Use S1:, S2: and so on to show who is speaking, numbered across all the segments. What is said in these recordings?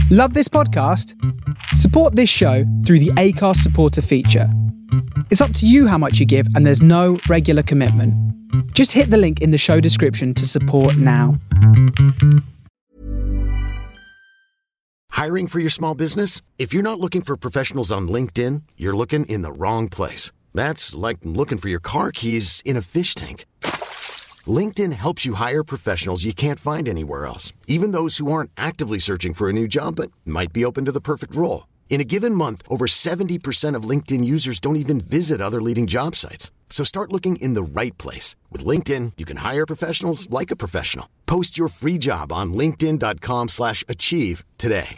S1: Love this podcast? Support this show through the Acast supporter feature. It's up to you how much you give, and there's no regular commitment. Just hit the link in the show description to support now.
S2: Hiring for your small business? If you're not looking for professionals on LinkedIn, you're looking in the wrong place. That's like looking for your car keys in a fish tank. LinkedIn helps you hire professionals you can't find anywhere else, even those who aren't actively searching for a new job but might be open to the perfect role. In a given month, over 70% of LinkedIn users don't even visit other leading job sites. So start looking in the right place. With LinkedIn, you can hire professionals like a professional. Post your free job on linkedin.com/achieve today.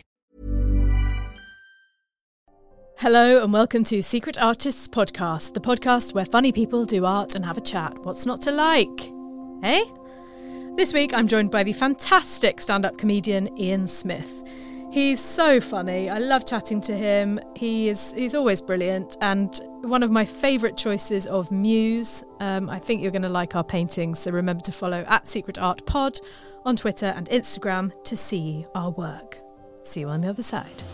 S3: Hello and welcome to Secret Artists Podcast, the podcast where funny people do art and have a chat. What's not to like? Hey? This week I'm joined by the fantastic stand-up comedian Ian Smith. He's so funny. I love chatting to him. He's always brilliant and one of my favourite choices of muse. I think you're going to like our paintings, so remember to follow @SecretArtPod on Twitter and Instagram to see our work. See you on the other side.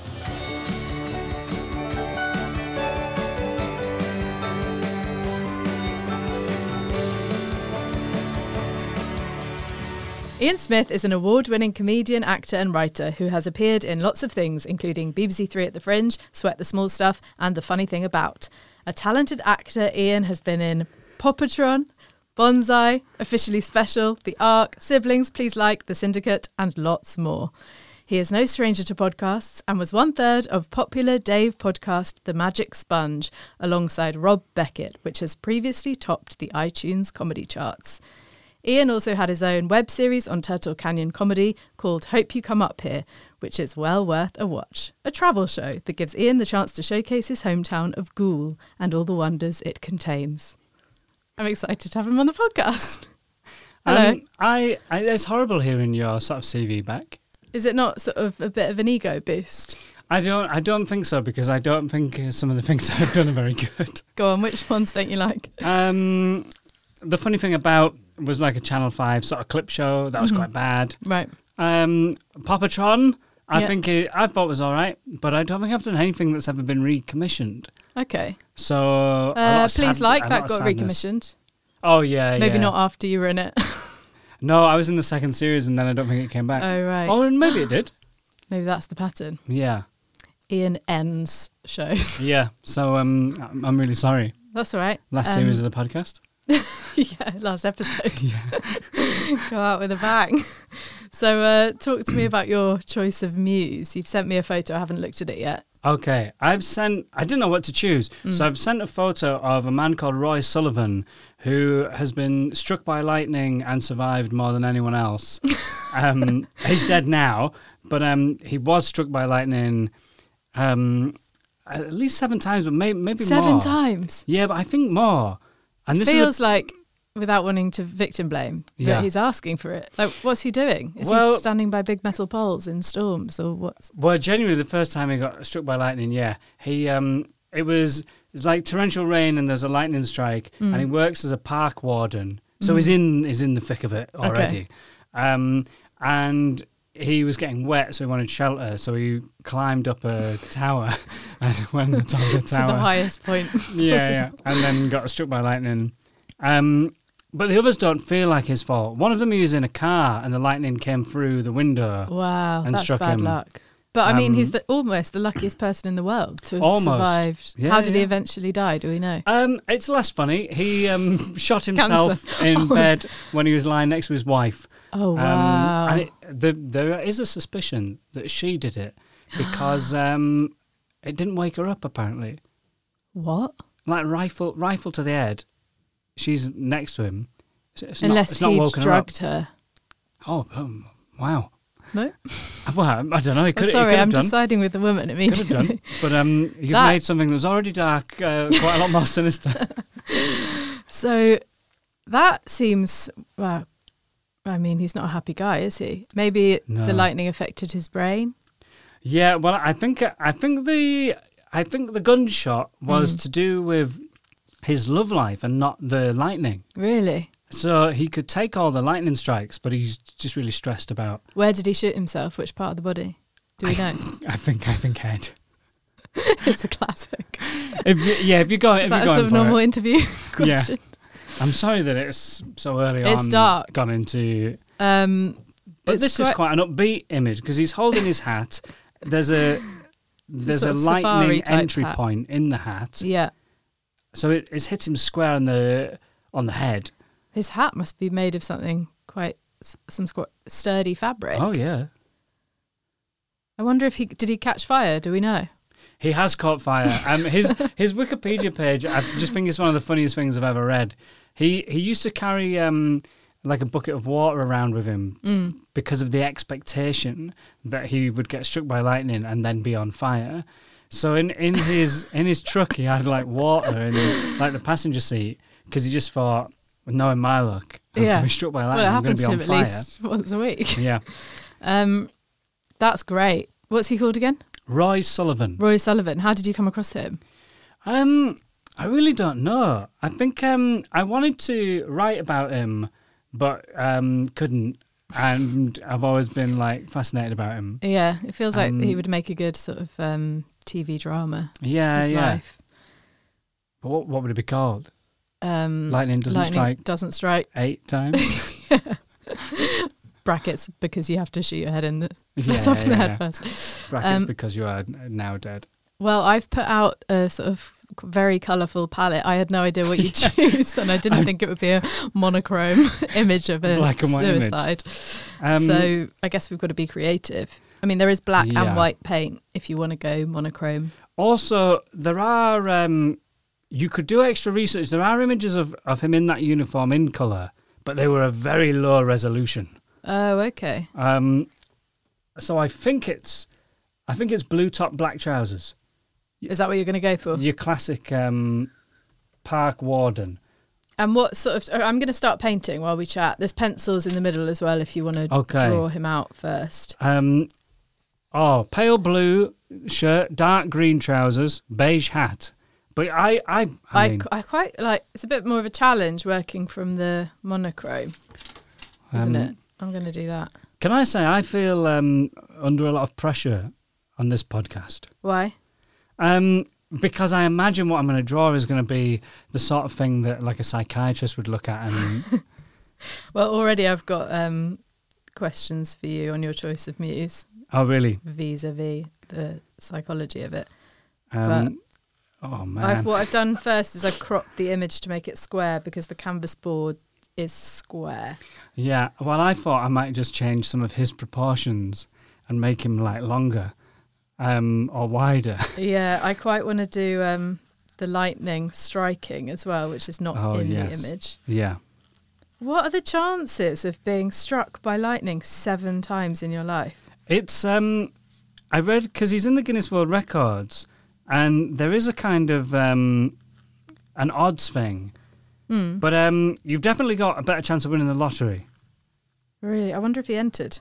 S3: Ian Smith is an award-winning comedian, actor and writer who has appeared in lots of things, including BBC Three at the Fringe, Sweat the Small Stuff and The Funny Thing About. A talented actor, Ian has been in Popatron, Bonsai, Officially Special, The Ark, Siblings, Please Like, The Syndicate and lots more. He is no stranger to podcasts and was 1/3 of popular Dave podcast The Magic Sponge alongside Rob Beckett, which has previously topped the iTunes comedy charts. Ian also had his own web series on Turtle Canyon Comedy called Hope You Come Up Here, which is well worth a watch. A travel show that gives Ian the chance to showcase his hometown of Goole and all the wonders it contains. I'm excited to have him on the podcast. Hello.
S4: It's horrible hearing your sort of CV back.
S3: Is it not sort of a bit of an ego boost?
S4: I don't think so, because I don't think some of the things I've done are very good.
S3: Go on, which ones don't you like?
S4: The Funny Thing About was like a Channel 5 sort of clip show. That was quite bad.
S3: Right.
S4: Popatron, I thought was all right, but I don't think I've done anything that's ever been recommissioned.
S3: Okay.
S4: So
S3: Please Like, that got recommissioned.
S4: Oh, yeah,
S3: Maybe not after you were in it.
S4: No, I was in the second series and then I don't think it came back.
S3: Oh, right.
S4: Oh, and maybe it did.
S3: Maybe that's the pattern.
S4: Yeah.
S3: Ian ends shows.
S4: Yeah, so I'm really sorry.
S3: That's all right.
S4: Last series of the podcast.
S3: Yeah, last episode. Go out with a bang. So talk to me about your choice of muse. You've sent me a photo. I haven't looked at it yet.
S4: Okay, I didn't know what to choose. So I've sent a photo of a man called Roy Sullivan who has been struck by lightning and survived more than anyone else. He's dead now, but he was struck by lightning at least 7 times, but maybe more.
S3: 7 times?
S4: Yeah, but I think more. And this
S3: feels like, without wanting to victim blame, that he's asking for it. Like, what's he doing? Is he standing by big metal poles in storms, or what?
S4: Well, genuinely, the first time he got struck by lightning, he it's like torrential rain and there's a lightning strike, and he works as a park warden, so he's in the thick of it already. Okay. And he was getting wet, so he wanted shelter, so he climbed up a tower and went on the top of the tower.
S3: To the highest point.
S4: Yeah, and then got struck by lightning. But the others don't feel like his fault. One of them, he was in a car and the lightning came through the window.
S3: Wow,
S4: and
S3: that's
S4: struck
S3: bad
S4: him.
S3: luck. But I mean, he's almost the luckiest person in the world to have survived. Yeah, how did he eventually die? Do we know?
S4: It's less funny. He shot himself in bed when he was lying next to his wife.
S3: Oh, wow.
S4: And there is a suspicion that she did it because it didn't wake her up, apparently.
S3: What?
S4: Like rifle to the head. She's next to him.
S3: Unless he drugged her.
S4: Oh, wow.
S3: No?
S4: Well, I don't know. He could
S3: sorry,
S4: have
S3: I'm
S4: done.
S3: just siding with the woman immediately.
S4: Could have done. But you've made something that was already dark quite a lot more sinister.
S3: So that seems... Well, I mean, he's not a happy guy, is he? Maybe the lightning affected his brain?
S4: Yeah, well, I think the gunshot was to do with his love life and not the lightning.
S3: Really?
S4: So he could take all the lightning strikes, but he's just really stressed about...
S3: Where did he shoot himself? Which part of the body? Do we know?
S4: I think Head.
S3: It's a classic.
S4: If you're going
S3: That's
S4: for
S3: a normal
S4: it.
S3: interview question.
S4: I'm sorry that it's so early on.
S3: It's dark.
S4: Gone into.
S3: But
S4: this is quite an upbeat image because he's holding his hat. There's a
S3: sort of
S4: lightning
S3: safari-type
S4: entry
S3: hat.
S4: point in the hat.
S3: Yeah.
S4: So it's hit him square on the head.
S3: His hat must be made of something quite sturdy fabric.
S4: Oh yeah.
S3: I wonder if did he catch fire? Do we know?
S4: He has caught fire. His Wikipedia page, I just think it's one of the funniest things I've ever read. He used to carry like a bucket of water around with him because of the expectation that he would get struck by lightning and then be on fire. So in his truck he had like water in like the passenger seat because he just thought, knowing my luck, I'm going to be struck by lightning.
S3: Well, it
S4: I'm going
S3: happens
S4: to be
S3: to
S4: on
S3: him
S4: fire.
S3: at least once a week.
S4: Yeah.
S3: That's great. What's he called again?
S4: Roy Sullivan.
S3: Roy Sullivan. How did you come across him?
S4: I really don't know. I think I wanted to write about him, but couldn't. And I've always been like fascinated about him.
S3: Yeah, it feels like he would make a good sort of TV drama.
S4: Yeah,
S3: his life.
S4: But what would it be called? Lightning doesn't strike 8 times.
S3: Brackets because you have to shoot your head in the head first.
S4: Brackets because you are now dead.
S3: Well, I've put out a sort of very colourful palette. I had no idea what you'd choose, and I didn't think it would be a monochrome image of a
S4: black and white
S3: suicide. So I guess we've got to be creative. I mean, there is black and white paint if you want to go monochrome.
S4: Also, there are you could do extra research. There are images of him in that uniform in colour, but they were a very low resolution.
S3: Oh, okay.
S4: So I think it's blue top, black trousers.
S3: Is that what you're going to go for?
S4: Your classic park warden.
S3: And what sort of... I'm going to start painting while we chat. There's pencils in the middle as well if you want to draw him out first.
S4: Pale blue shirt, dark green trousers, beige hat. But I
S3: quite like... It's a bit more of a challenge working from the monochrome, isn't it? I'm going to do that.
S4: Can I say I feel under a lot of pressure on this podcast?
S3: Why?
S4: Because I imagine what I'm going to draw is going to be the sort of thing that like a psychiatrist would look at. And
S3: well, already I've got questions for you on your choice of muse.
S4: Oh, really?
S3: Vis-a-vis the psychology of it.
S4: Oh, man.
S3: What I've done first is I've cropped the image to make it square because the canvas board is square.
S4: Yeah, well, I thought I might just change some of his proportions and make him like longer or wider.
S3: Yeah, I quite want to do the lightning striking as well, which is not in the image.
S4: Yeah.
S3: What are the chances of being struck by lightning 7 times in your life?
S4: It's I read because he's in the Guinness World Records, and there is a kind of an odds thing. But you've definitely got a better chance of winning the lottery.
S3: Really? I wonder if he entered.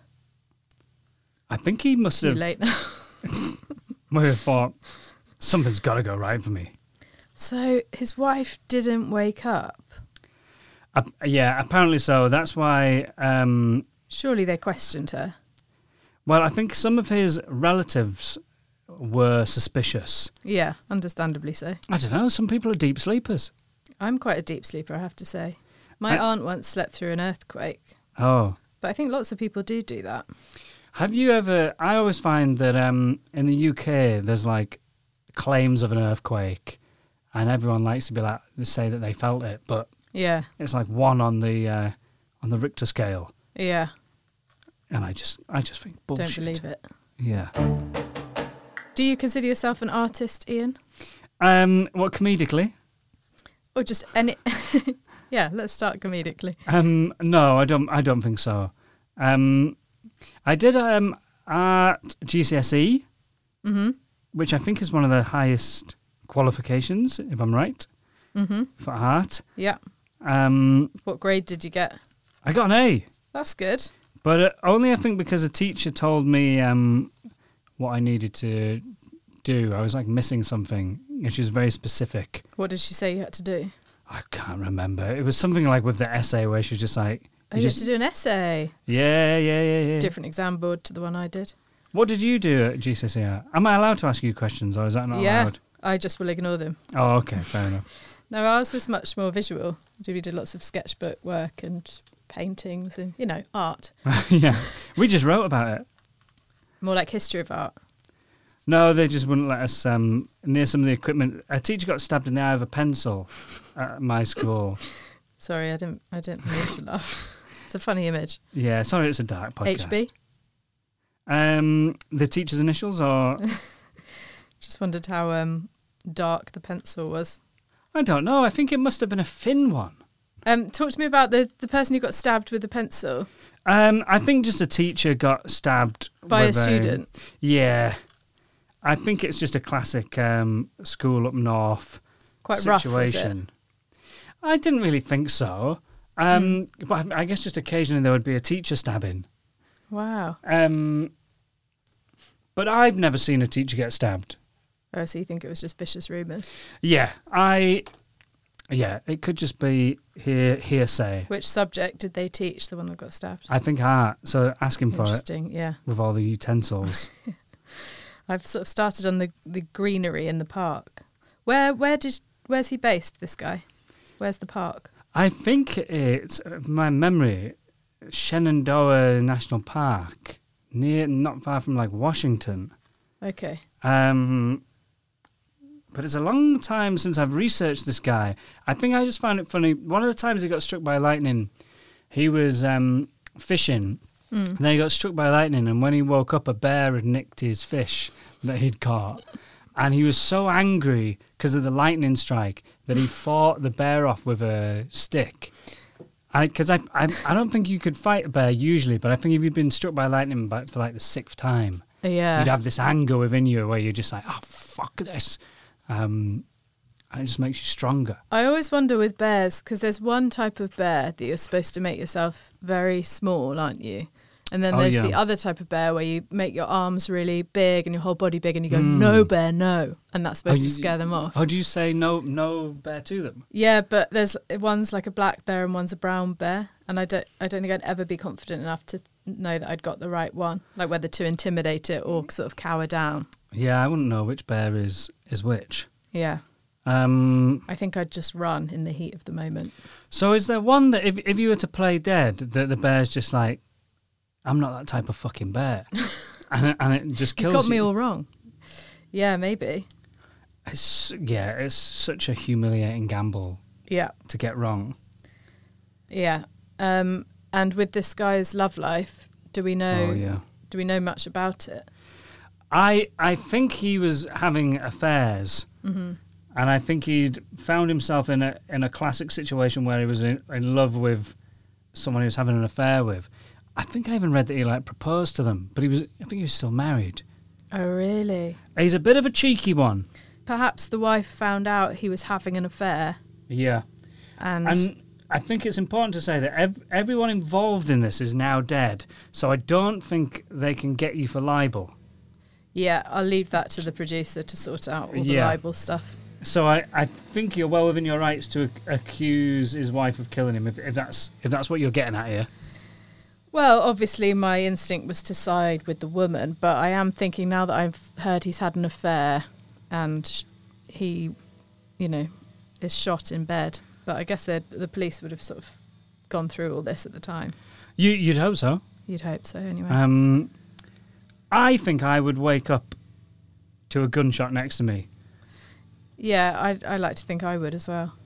S4: I think he must have...
S3: Too late now.
S4: Might have thought, something's got to go right for me.
S3: So his wife didn't wake up?
S4: Yeah, apparently so. That's why...
S3: surely they questioned her.
S4: Well, I think some of his relatives were suspicious.
S3: Yeah, understandably so.
S4: I don't know. Some people are deep sleepers.
S3: I'm quite a deep sleeper, I have to say. My aunt once slept through an earthquake.
S4: Oh.
S3: But I think lots of people do that.
S4: Have you ever... I always find that in the UK, there's like claims of an earthquake and everyone likes to be like, say that they felt it, but
S3: yeah,
S4: it's like 1 on the Richter scale.
S3: Yeah.
S4: And I just think bullshit.
S3: Don't believe it.
S4: Yeah.
S3: Do you consider yourself an artist, Ian?
S4: What, comedically? Or
S3: just any... Yeah, let's start comedically.
S4: No, I don't think so. I did art GCSE, which I think is one of the highest qualifications, if I'm right, for art.
S3: Yeah. What grade did you get?
S4: I got an A.
S3: That's good.
S4: But only I think because a teacher told me what I needed to do. I was like missing something, and she was very specific.
S3: What did she say you had to do?
S4: I can't remember. It was something like with the essay where she was just like...
S3: You had to do an essay?
S4: Yeah.
S3: Different exam board to the one I did.
S4: What did you do at GCSE? Am I allowed to ask you questions, or is that not allowed?
S3: I just will ignore them.
S4: Oh, okay, fair enough.
S3: No, ours was much more visual. We did lots of sketchbook work and paintings and, art.
S4: Yeah, we just wrote about it.
S3: More like history of art.
S4: No, they just wouldn't let us near some of the equipment. A teacher got stabbed in the eye with a pencil at my school.
S3: Sorry, I didn't mean to laugh. It's a funny image.
S4: Yeah, sorry, it's a dark podcast.
S3: HB?
S4: The teacher's initials, or
S3: just wondered how dark the pencil was.
S4: I don't know. I think it must have been a thin one.
S3: Talk to me about the person who got stabbed with the pencil.
S4: I think just a teacher got stabbed
S3: by a student.
S4: Yeah, I think it's just a classic school up north
S3: quite
S4: situation.
S3: Rough, was it?
S4: I didn't really think so. But I guess just occasionally there would be a teacher stabbing.
S3: Wow.
S4: But I've never seen a teacher get stabbed.
S3: Oh, so you think it was just vicious rumours?
S4: Yeah, it could just be hearsay.
S3: Which subject did they teach, the one that got stabbed?
S4: I think art, so ask him for it.
S3: Interesting, yeah.
S4: With all the utensils.
S3: I've sort of started on the greenery in the park. Where's he based, this guy? Where's the park?
S4: I think it's, my memory, Shenandoah National Park, not far from Washington.
S3: Okay.
S4: But it's a long time since I've researched this guy. I think I just found it funny. One of the times he got struck by lightning, he was fishing. And then he got struck by lightning, and when he woke up, a bear had nicked his fish that he'd caught. And he was so angry because of the lightning strike that he fought the bear off with a stick. Because I don't think you could fight a bear usually, but I think if you've been struck by lightning for the 6th time, you'd have this anger within you where you're just like, oh, fuck this. And it just makes you stronger.
S3: I always wonder with bears, because there's one type of bear that you're supposed to make yourself very small, aren't you? And then there's the other type of bear where you make your arms really big and your whole body big and you go, no bear, no. And that's supposed to scare them off.
S4: Oh, do you say no bear to them?
S3: Yeah, but one's like a black bear and one's a brown bear. And I don't think I'd ever be confident enough to know that I'd got the right one, like whether to intimidate it or sort of cower down.
S4: Yeah, I wouldn't know which bear is which.
S3: Yeah.
S4: I
S3: think I'd just run in the heat of the moment.
S4: So is there one that if you were to play dead, that the bear's just like, I'm not that type of fucking bear, and it just kills you?
S3: You got me all wrong. Yeah, maybe.
S4: It's such a humiliating gamble.
S3: Yeah.
S4: To get wrong.
S3: Yeah. And with this guy's love life, do we know?
S4: Oh, yeah.
S3: Do we know much about it?
S4: I think he was having affairs, and I think he'd found himself in a classic situation where he was in love with someone he was having an affair with. I think I even read that he proposed to them, but I think he was still married.
S3: Oh, really?
S4: He's a bit of a cheeky one.
S3: Perhaps the wife found out he was having an affair.
S4: Yeah. And I think it's important to say that everyone involved in this is now dead, so I don't think they can get you for libel.
S3: Yeah, I'll leave that to the producer to sort out all the libel stuff.
S4: So I think you're well within your rights to accuse his wife of killing him, if that's what you're getting at here.
S3: Well, obviously my instinct was to side with the woman, but I am thinking now that I've heard he's had an affair and he, is shot in bed. But I guess the police would have sort of gone through all this at the time.
S4: You'd hope so.
S3: You'd hope so, anyway.
S4: I think I would wake up to a gunshot next to me.
S3: Yeah, I like to think I would as well.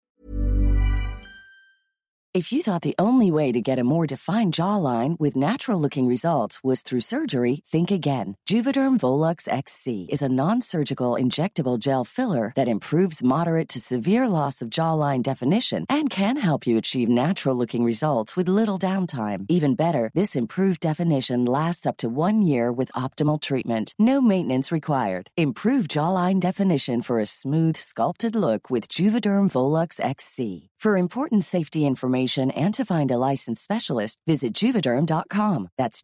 S5: If you thought the only way to get a more defined jawline with natural-looking results was through surgery, think again. Juvederm Volux XC is a non-surgical injectable gel filler that improves moderate to severe loss of jawline definition and can help you achieve natural-looking results with little downtime. Even better, this improved definition lasts up to 1 year with optimal treatment. No maintenance required. Improve jawline definition for a smooth, sculpted look with Juvederm Volux XC. For important safety information information and to find a licensed specialist, visit Juvederm.com. That's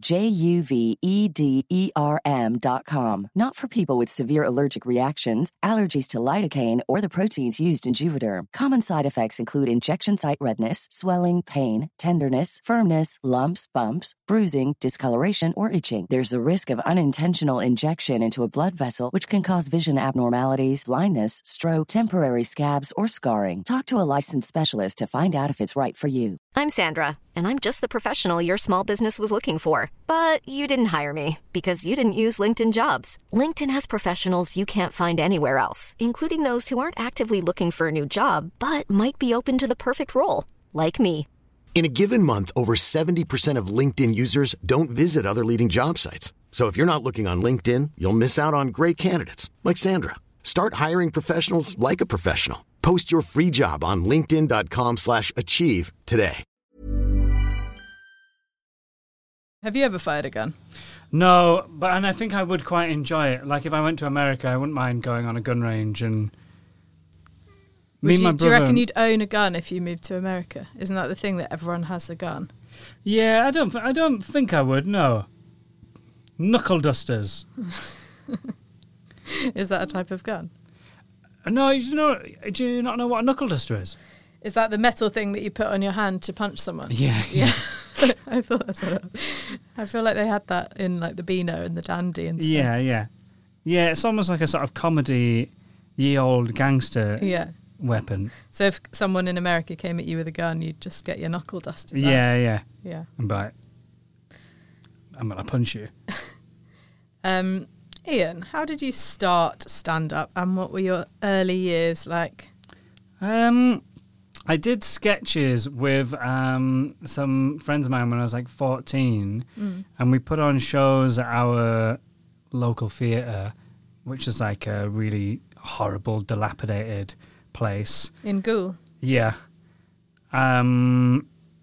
S5: JUVEDERM.com. Not for people with severe allergic reactions, allergies to lidocaine, or the proteins used in Juvederm. Common side effects include injection site redness, swelling, pain, tenderness, firmness, lumps, bumps, bruising, discoloration, or itching. There's a risk of unintentional injection into a blood vessel, which can cause vision abnormalities, blindness, stroke, temporary scabs, or scarring. Talk to a licensed specialist to find out if it's right for you.
S6: I'm Sandra, and I'm just the professional your small business was looking for. But you didn't hire me because you didn't use LinkedIn Jobs. LinkedIn has professionals you can't find anywhere else, including those who aren't actively looking for a new job, but might be open to the perfect role, like me.
S2: In a given month, over 70% of LinkedIn users don't visit other leading job sites. So if you're not looking on LinkedIn, you'll miss out on great candidates like Sandra. Start hiring professionals like a professional. Post your free job on linkedin.com/achieve today.
S3: Have you ever fired a gun?
S4: No, and I think I would quite enjoy it. Like if I went to America, I wouldn't mind going on a gun range and...
S3: Do you reckon you'd own a gun if you moved to America? Isn't that the thing, that everyone has a gun?
S4: Yeah, I don't think I would, no. Knuckle dusters.
S3: Is that a type of gun?
S4: No, do you not know what a knuckle duster is?
S3: Is that the metal thing that you put on your hand to punch someone?
S4: Yeah.
S3: I thought that's what it was. I feel like they had that in like the Beano and the Dandy and stuff.
S4: Yeah. Yeah, it's almost like a sort of comedy, ye old gangster weapon.
S3: So if someone in America came at you with a gun, you'd just get your knuckle dusters out.
S4: Yeah.
S3: Yeah.
S4: And be like, I'm going to punch you.
S3: Ian, how did you start stand-up and what were your early years like?
S4: I did sketches with some friends of mine when I was like 14 and we put on shows at our local theatre, which is like a really horrible, dilapidated place.
S3: In Goole?
S4: Yeah. And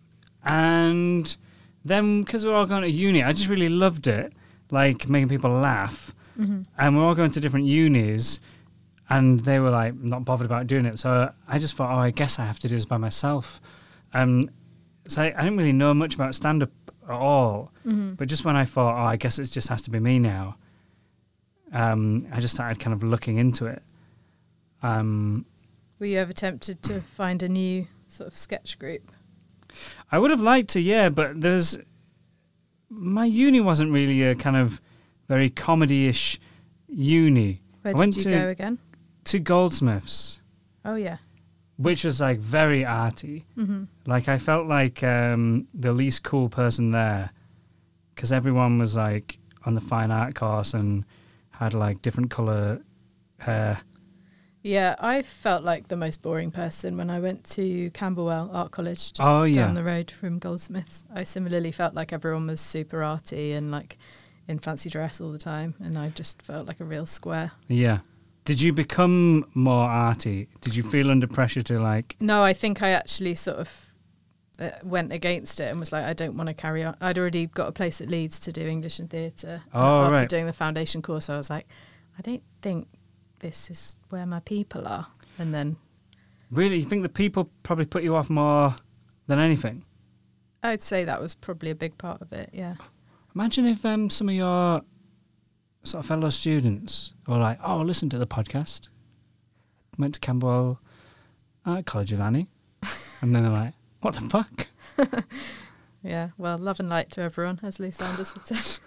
S4: then, because we were all going to uni, I just really loved it, like making people laugh. Mm-hmm. And we're all going to different unis, and they were like not bothered about doing it. So I just thought, I guess I have to do this by myself. So I didn't really know much about stand-up at all. Mm-hmm. But just when I thought, I guess it just has to be me now, I just started kind of looking into it.
S3: Were you ever tempted to find a new sort of sketch group?
S4: I would have liked to, yeah, but my uni wasn't really a kind of very comedy-ish uni.
S3: Where did you go again?
S4: To Goldsmiths.
S3: Oh, yeah.
S4: Which was like very arty. Mm-hmm. Like I felt like the least cool person there because everyone was like on the fine art course and had like different colour hair. Yeah,
S3: I felt like the most boring person when I went to Camberwell Art College, just down the road from Goldsmiths. I similarly felt like everyone was super arty and like in fancy dress all the time, and I just felt like a real square.
S4: Yeah. Did you become more arty? Did you feel under pressure to like...
S3: No, I think I actually sort of went against it and was like, I don't want to carry on. I'd already got a place at Leeds to do English and theatre. After doing the foundation course, I was like, I don't think this is where my people are. And then...
S4: Really? You think the people probably put you off more than anything?
S3: I'd say that was probably a big part of it, yeah.
S4: Imagine if some of your sort of fellow students were like, listen to the podcast. Went to Camberwell College of Annie. And then they're like, what the fuck?
S3: Yeah, well, love and light to everyone, as Lou Sanders would say.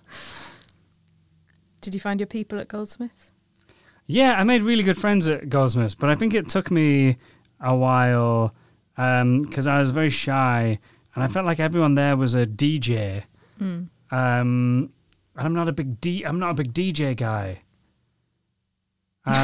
S3: Did you find your people at Goldsmiths?
S4: Yeah, I made really good friends at Goldsmiths, but I think it took me a while because I was very shy and I felt like everyone there was a DJ. Mm. And I'm not a big DJ guy. I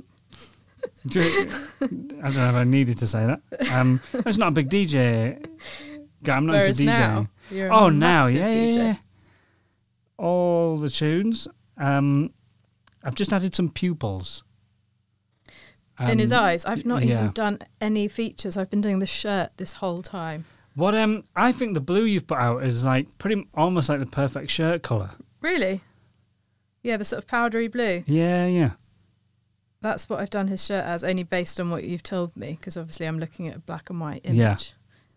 S4: don't know if I needed to say that. I was not a big DJ guy. I'm not
S3: Whereas
S4: into DJing.
S3: Now, you're a DJ.
S4: Yeah. All the tunes. I've just added some pupils.
S3: In his eyes. I've not even done any features. I've been doing the shirt this whole time.
S4: What I think the blue you've put out is like pretty almost like the perfect shirt colour.
S3: Really? Yeah, the sort of powdery blue.
S4: Yeah.
S3: That's what I've done his shirt as, only based on what you've told me, because obviously I'm looking at a black and white image.
S4: Yeah.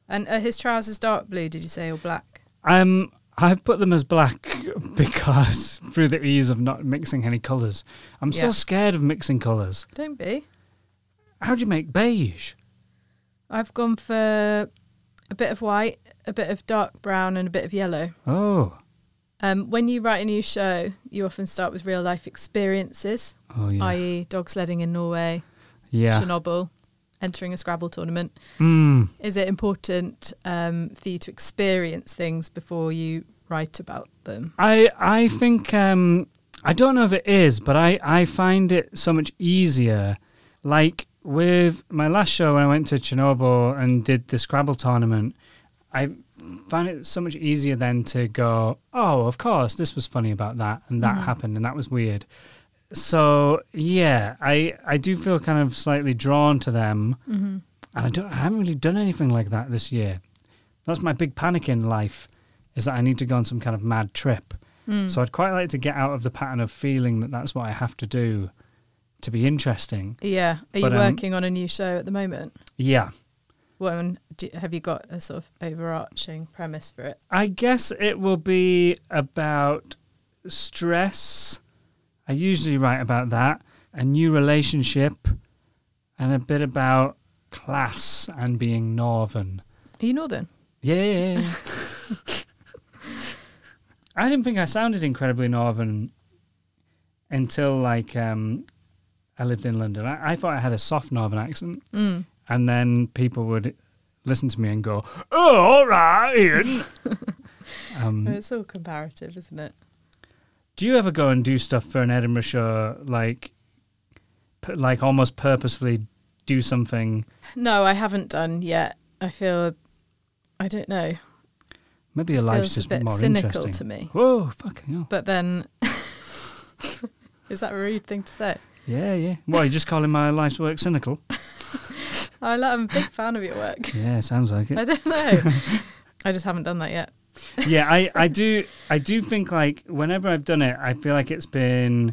S3: And are his trousers dark blue, did you say, or black?
S4: I've put them as black because through the ease of not mixing any colours. I'm so scared of mixing colours.
S3: Don't be.
S4: How do you make beige?
S3: I've gone for a bit of white, a bit of dark brown, and a bit of yellow.
S4: Oh.
S3: When you write a new show, you often start with real life experiences, i.e. dog sledding in Norway, Chernobyl, entering a Scrabble tournament. Is it important for you to experience things before you write about them?
S4: I think, I don't know if it is, but I find it so much easier. Like with my last show when I went to Chernobyl and did the Scrabble tournament, I found it so much easier then to go, oh, of course, this was funny about that, and that happened, and that was weird. So, yeah, I do feel kind of slightly drawn to them, and I haven't really done anything like that this year. That's my big panic in life, is that I need to go on some kind of mad trip. So I'd quite like to get out of the pattern of feeling that that's what I have to do to be interesting.
S3: Yeah. Are you working on a new show at the moment?
S4: Yeah.
S3: Well, have you got a sort of overarching premise for it?
S4: I guess it will be about stress. I usually write about that. A new relationship. And a bit about class and being northern.
S3: Are you northern?
S4: Yeah. I didn't think I sounded incredibly northern until, like, I lived in London. I thought I had a soft northern accent. And then people would listen to me and go, oh, all right, Ian.
S3: It's all comparative, isn't it?
S4: Do you ever go and do stuff for an Edinburgh show, like almost purposefully do something?
S3: No, I haven't done yet. I feel, I don't know.
S4: Maybe your life's just
S3: a bit
S4: more
S3: cynical
S4: interesting
S3: to me.
S4: Whoa, fucking hell.
S3: But then, is that a rude thing to say?
S4: Yeah. What, are you just calling my life's work cynical?
S3: I'm a big fan of your work.
S4: Yeah, sounds like it.
S3: I don't know. I just haven't done that yet.
S4: Yeah, I do think, like, whenever I've done it, I feel like it's been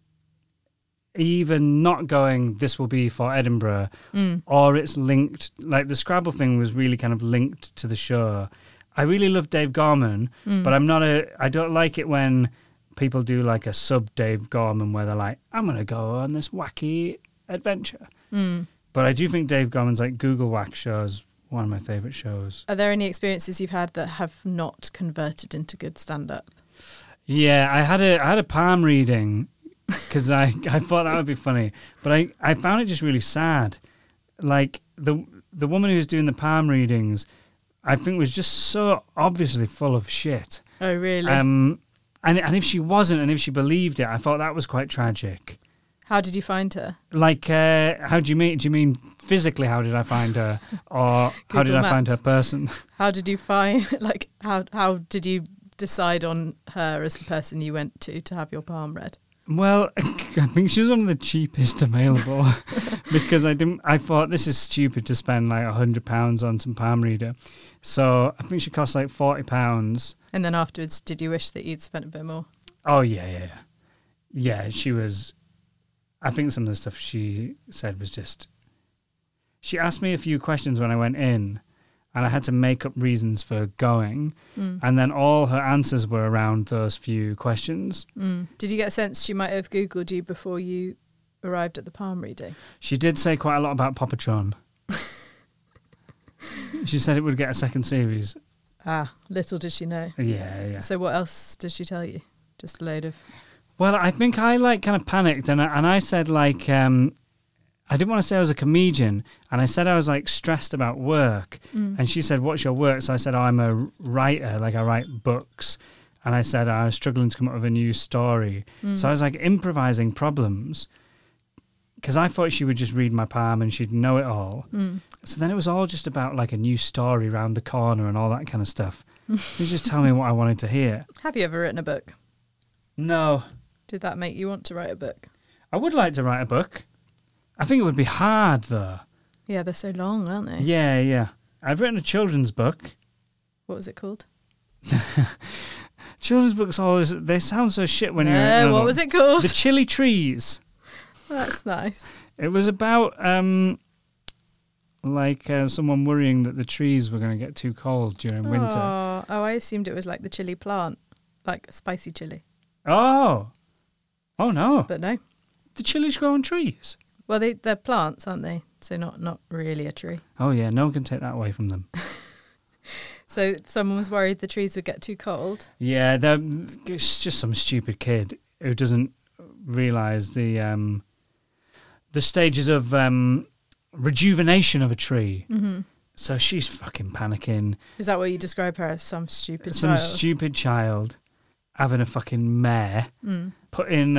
S4: even not going, this will be for Edinburgh, or it's linked, like the Scrabble thing was really kind of linked to the show. I really love Dave Gorman, but I don't like it when people do like a sub Dave Gorman where they're like, I'm going to go on this wacky adventure. But I do think Dave Gorman's like Google Whack show is one of my favourite shows.
S3: Are there any experiences you've had that have not converted into good stand-up?
S4: Yeah, I had a palm reading because I thought that would be funny. But I found it just really sad. Like, the woman who was doing the palm readings, I think was just so obviously full of shit.
S3: Oh, really?
S4: And if she wasn't, and if she believed it, I thought that was quite tragic.
S3: How did you find her?
S4: Like, how do you mean? Do you mean physically? How did I find her, or how did I find her person?
S3: How did you find? Like, how did you decide on her as the person you went to have your palm read?
S4: Well, I think she was one of the cheapest available because I thought this is stupid to spend like £100 on some palm reader, so I think she cost like £40.
S3: And then afterwards, did you wish that you'd spent a bit more?
S4: Oh yeah. She was. I think some of the stuff she said was just... She asked me a few questions when I went in, and I had to make up reasons for going, and then all her answers were around those few questions.
S3: Did you get a sense she might have Googled you before you arrived at the palm reading?
S4: She did say quite a lot about Popatron. She said it would get a second series.
S3: Ah, little did she know.
S4: Yeah.
S3: So what else did she tell you? Just a load of...
S4: Well, I think I like kind of panicked and I said like, I didn't want to say I was a comedian, and I said I was like stressed about work. And she said, what's your work? So I said, I'm a writer, like I write books. And I said I was struggling to come up with a new story. So I was like improvising problems because I thought she would just read my palm and she'd know it all. So then it was all just about like a new story round the corner and all that kind of stuff. She was just telling me what I wanted to hear.
S3: Have you ever written a book?
S4: No.
S3: Did that make you want to write a book?
S4: I would like to write a book. I think it would be hard, though.
S3: Yeah, they're so long, aren't they?
S4: Yeah. I've written a children's book.
S3: What was it called?
S4: Children's books always, they sound so shit when you're...
S3: what was it called?
S4: The Chili Trees.
S3: That's nice.
S4: It was about like someone worrying that the trees were going to get too cold during winter.
S3: Oh, I assumed it was like the chili plant, like spicy chili.
S4: Oh no.
S3: But no.
S4: The chilies grow on trees.
S3: Well, they're plants, aren't they? So not really a tree.
S4: Oh, yeah, no one can take that away from them.
S3: So someone was worried the trees would get too cold.
S4: Yeah, it's just some stupid kid who doesn't realise the stages of rejuvenation of a tree.
S3: Mm-hmm.
S4: So she's fucking panicking.
S3: Is that what you describe her as? Some stupid
S4: Some
S3: child?
S4: stupid child having a fucking mare, putting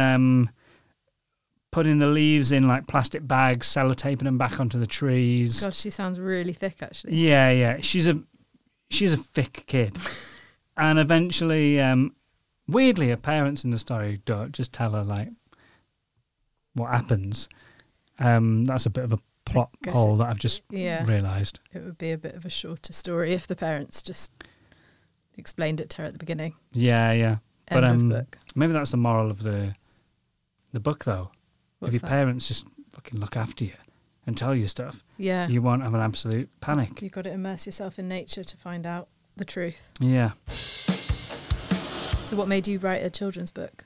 S4: the leaves in like plastic bags, sellotaping them back onto the trees.
S3: God, she sounds really thick, actually.
S4: Yeah. She's a thick kid. And eventually, weirdly, her parents in the story don't just tell her like what happens. That's a bit of a plot hole that I've just realised.
S3: It would be a bit of a shorter story if the parents just explained it to her at the beginning.
S4: Yeah.
S3: End of book.
S4: Maybe that's the moral of the book, though.
S3: What's
S4: if your
S3: that?
S4: parents just fucking look after you and tell you stuff,
S3: Yeah.
S4: you won't have an absolute panic.
S3: You've got to immerse yourself in nature to find out the truth.
S4: Yeah.
S3: So what made you write a children's book?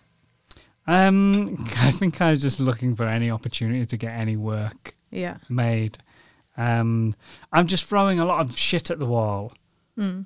S4: I think I was just looking for any opportunity to get any work made. I'm just throwing a lot of shit at the wall, and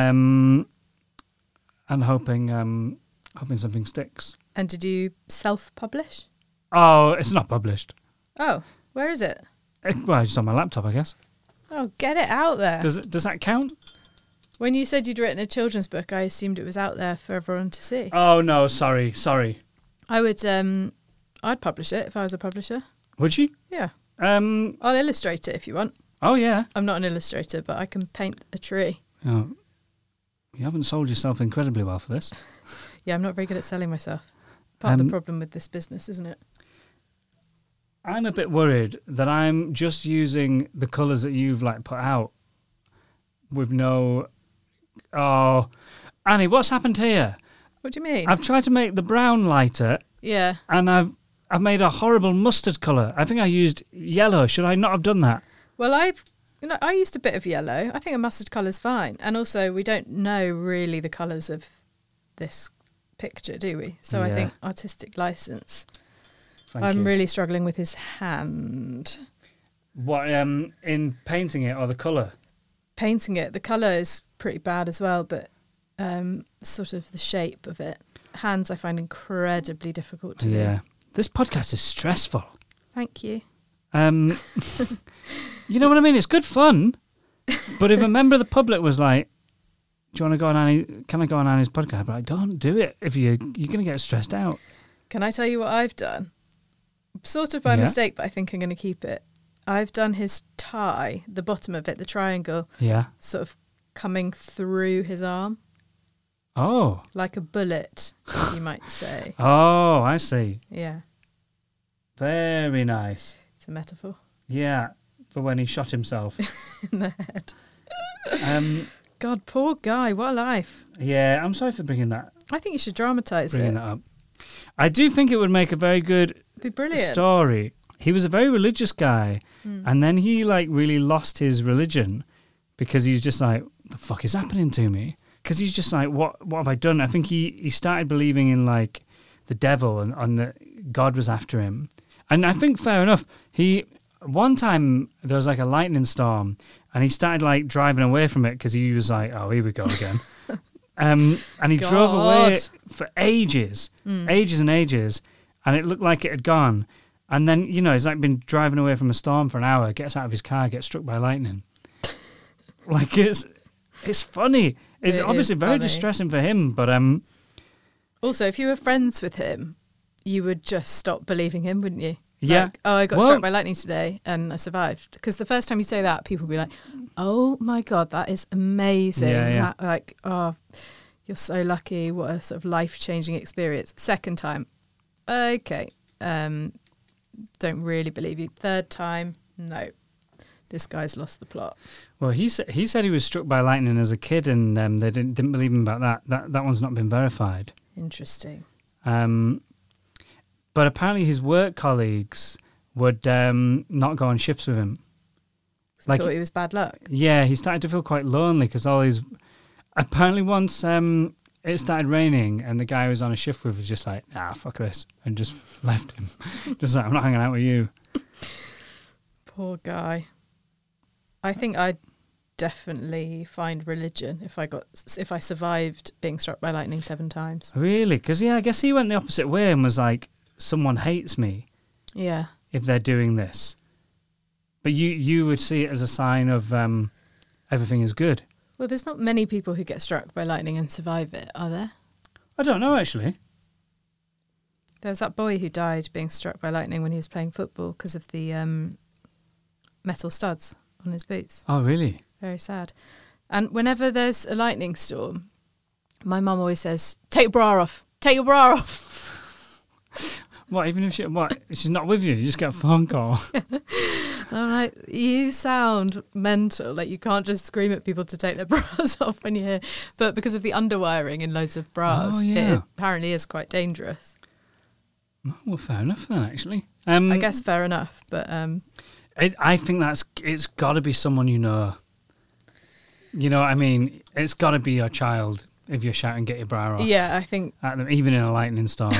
S4: hoping something sticks.
S3: And did you self-publish?
S4: Oh, it's not published.
S3: Oh, where is it?
S4: Well, it's on my laptop, I guess.
S3: Oh, get it out there.
S4: Does that count?
S3: When you said you'd written a children's book, I assumed it was out there for everyone to see.
S4: Oh no, sorry.
S3: I would, I'd publish it if I was a publisher.
S4: Would you?
S3: Yeah. I'll illustrate it if you want.
S4: Oh yeah.
S3: I'm not an illustrator, but I can paint a tree.
S4: Oh, you haven't sold yourself incredibly well for this.
S3: Yeah, I'm not very good at selling myself. Part of the problem with this business, isn't it?
S4: I'm a bit worried that I'm just using the colours that you've like put out with no... Oh, Annie, what's happened here?
S3: What do you mean?
S4: I've tried to make the brown lighter.
S3: Yeah.
S4: And I've made a horrible mustard colour. I think I used yellow. Should I not have done that?
S3: Well, I used a bit of yellow. I think a mustard colour's fine. And also, we don't know really the colours of this picture, do we? So I think artistic licence. I'm really struggling with his hand.
S4: What, in painting it or the colour?
S3: Painting it. The colour is pretty bad as well, but sort of the shape of it. Hands I find incredibly difficult to do.
S4: Yeah. This podcast is stressful.
S3: Thank you.
S4: You know what I mean? It's good fun. But if a member of the public was like, do you want to go on Annie? Can I go on Annie's podcast? I'd be like, don't do it. If you're going to get stressed out.
S3: Can I tell you what I've done? Sort of by mistake, but I think I'm going to keep it. I've done his tie, the bottom of it, the triangle, sort of coming through his arm.
S4: Oh.
S3: Like a bullet, you might say.
S4: Oh, I see.
S3: Yeah.
S4: Very nice.
S3: It's a metaphor.
S4: Yeah, for when he shot himself.
S3: In the head. God, poor guy, what a life.
S4: Yeah, I'm sorry for bringing that.
S3: I think you should dramatise it.
S4: Bringing that up. I do think it would make a very good story. He was a very religious guy, and then he like really lost his religion because he's just like, the fuck is happening to me? Because he's just like, what have I done? I think he started believing in like the devil and that God was after him. And I think fair enough. One time there was like a lightning storm and he started like driving away from it because he was like, oh, here we go again. And he drove away for ages and ages, and it looked like it had gone. And then, you know, he's like been driving away from a storm for an hour, gets out of his car, gets struck by lightning. Like it's funny. It's obviously very distressing for him, but
S3: also, if you were friends with him, you would just stop believing him, wouldn't you?
S4: Yeah.
S3: Like, oh, I got struck by lightning today and I survived. Because the first time you say that, people will be like, oh my God, that is amazing.
S4: Yeah.
S3: That, like, oh, you're so lucky. What a sort of life-changing experience. Second time, okay, don't really believe you. Third time, no. This guy's lost the plot.
S4: Well, he said he was struck by lightning as a kid, and they didn't believe him about that. That one's not been verified.
S3: Interesting.
S4: But apparently his work colleagues would not go on shifts with him
S3: So I thought it was bad luck.
S4: Yeah, he started to feel quite lonely because all his... Apparently once it started raining and the guy who was on a shift with was just like, fuck this, and just left him. Just like, I'm not hanging out with you.
S3: Poor guy. I think I'd definitely find religion if I survived being struck by lightning 7 times.
S4: Really? Because, I guess he went the opposite way and was like, someone hates me.
S3: Yeah.
S4: If they're doing this. But you would see it as a sign of everything is good.
S3: Well, there's not many people who get struck by lightning and survive it, are there?
S4: I don't know, actually.
S3: There was that boy who died being struck by lightning when he was playing football because of the metal studs on his boots.
S4: Oh, really?
S3: Very sad. And whenever there's a lightning storm, my mum always says, take your bra off. Take your bra off.
S4: What, even if she's not with you, you just get a phone call.
S3: And I'm like, you sound mental. Like, you can't just scream at people to take their bras off when you're here. But because of the underwiring in loads of bras, it apparently is quite dangerous.
S4: Well, fair enough then, actually.
S3: I guess fair enough, but...
S4: I think it's got to be someone you know. You know what I mean? It's got to be your child if you're shouting, get your bra off.
S3: Yeah, I think...
S4: At them, even in a lightning storm.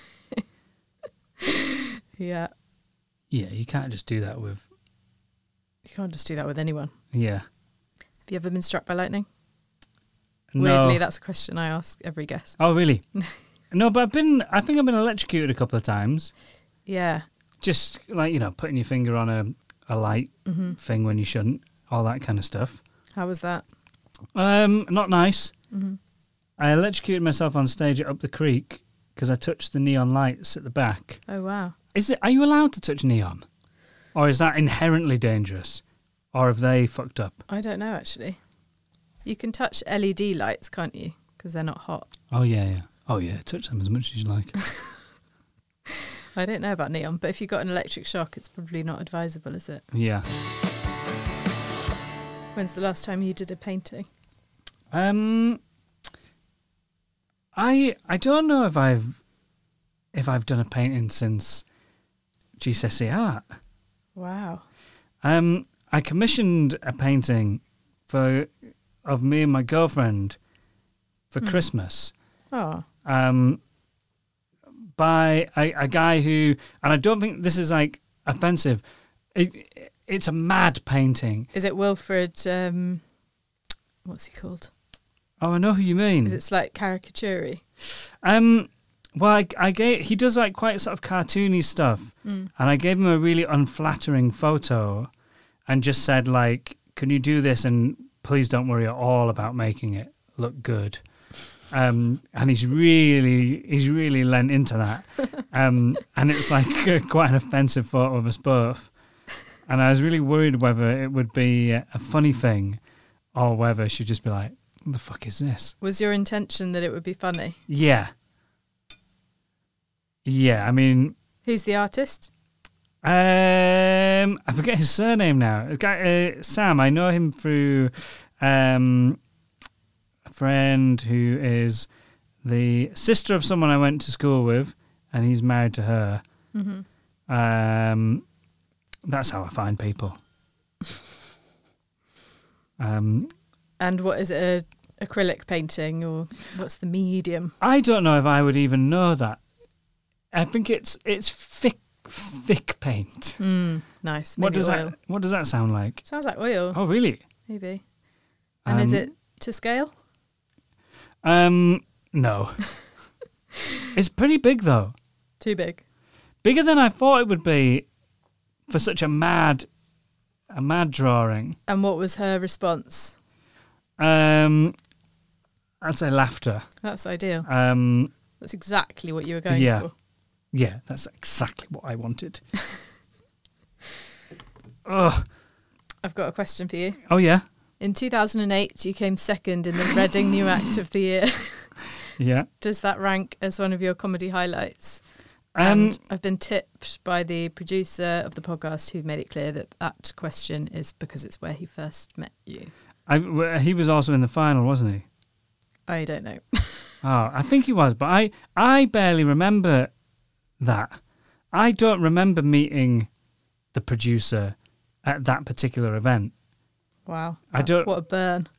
S3: Yeah.
S4: Yeah, you can't just do that with...
S3: You can't just do that with anyone.
S4: Yeah.
S3: Have you ever been struck by lightning?
S4: No.
S3: Weirdly, that's a question I ask every guest.
S4: Oh, really? No, but I think I've been electrocuted a couple of times.
S3: Yeah.
S4: Just like, putting your finger on a light thing when you shouldn't. All that kind of stuff.
S3: How was that?
S4: Not nice.
S3: Mm-hmm.
S4: I electrocuted myself on stage at Up the Creek because I touched the neon lights at the back.
S3: Oh, wow.
S4: Are you allowed to touch neon? Or is that inherently dangerous? Or have they fucked up?
S3: I don't know, actually. You can touch LED lights, can't you? Because they're not hot.
S4: Oh, yeah. Oh, yeah. Touch them as much as you like.
S3: I don't know about neon, but if you got an electric shock, it's probably not advisable, is it?
S4: Yeah.
S3: When's the last time you did a painting?
S4: I don't know if I've done a painting since GCSE art.
S3: Wow.
S4: I commissioned a painting of me and my girlfriend for Christmas.
S3: Oh.
S4: By a guy who, and I don't think this is like offensive. It's a mad painting.
S3: Is it Wilfred? What's he called?
S4: Oh, I know who you mean.
S3: Is it like caricature-y?
S4: Well, he does like quite sort of cartoony stuff, and I gave him a really unflattering photo, and just said like, "Can you do this? And please don't worry at all about making it look good." And he's really lent into that, and it's like quite an offensive photo of us both, and I was really worried whether it would be a funny thing, or whether she'd just be like, "What the fuck is this?"
S3: Was your intention that it would be funny?
S4: Yeah. I mean,
S3: who's the artist?
S4: I forget his surname now. A guy, Sam. I know him through a friend who is the sister of someone I went to school with, and he's married to her. Mm-hmm. That's how I find people. And
S3: what is it? An acrylic painting, or what's the medium?
S4: I don't know if I would even know that. I think it's thick paint.
S3: Nice. Maybe oil.
S4: What does that sound like?
S3: Sounds like oil.
S4: Oh, really?
S3: Maybe. And is it to scale?
S4: No. It's pretty big though.
S3: Too big.
S4: Bigger than I thought it would be for such a mad drawing.
S3: And what was her response?
S4: I'd say laughter.
S3: That's ideal. That's exactly what you were going for.
S4: Yeah, that's exactly what I wanted. Ugh.
S3: I've got a question for you.
S4: Oh, yeah?
S3: In 2008, you came second in the Reading New Act of the Year.
S4: Yeah.
S3: Does that rank as one of your comedy highlights? And I've been tipped by the producer of the podcast who made it clear that question is because it's where he first met you.
S4: He was also in the final, wasn't he?
S3: I don't know.
S4: Oh, I think he was, but I barely remember that. I don't remember meeting the producer at that particular event.
S3: Wow.
S4: I don't.
S3: What a burn.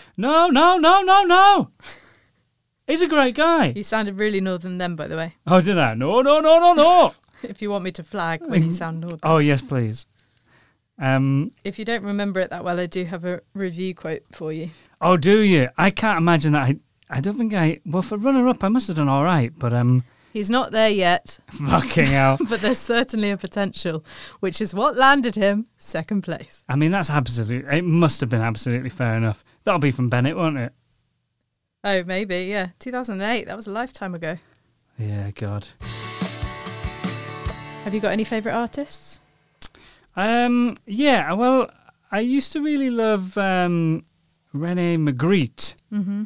S4: No. He's a great guy.
S3: You sounded really northern then, by the way.
S4: Oh, did I? No.
S3: If you want me to flag when you sound northern.
S4: Oh, yes, please.
S3: If you don't remember it that well, I do have a review quote for you.
S4: Oh, do you? I can't imagine that. I don't think well, for runner-up, I must have done all right, but
S3: He's not there yet.
S4: Fucking hell.
S3: But there's certainly a potential, which is what landed him second place.
S4: I mean, it must have been absolutely fair enough. That'll be from Bennett, won't it?
S3: Oh, maybe, yeah. 2008, that was a lifetime ago.
S4: Yeah, God.
S3: Have you got any favourite artists?
S4: Yeah, well, I used to really love René Magritte.
S3: Mm-hmm.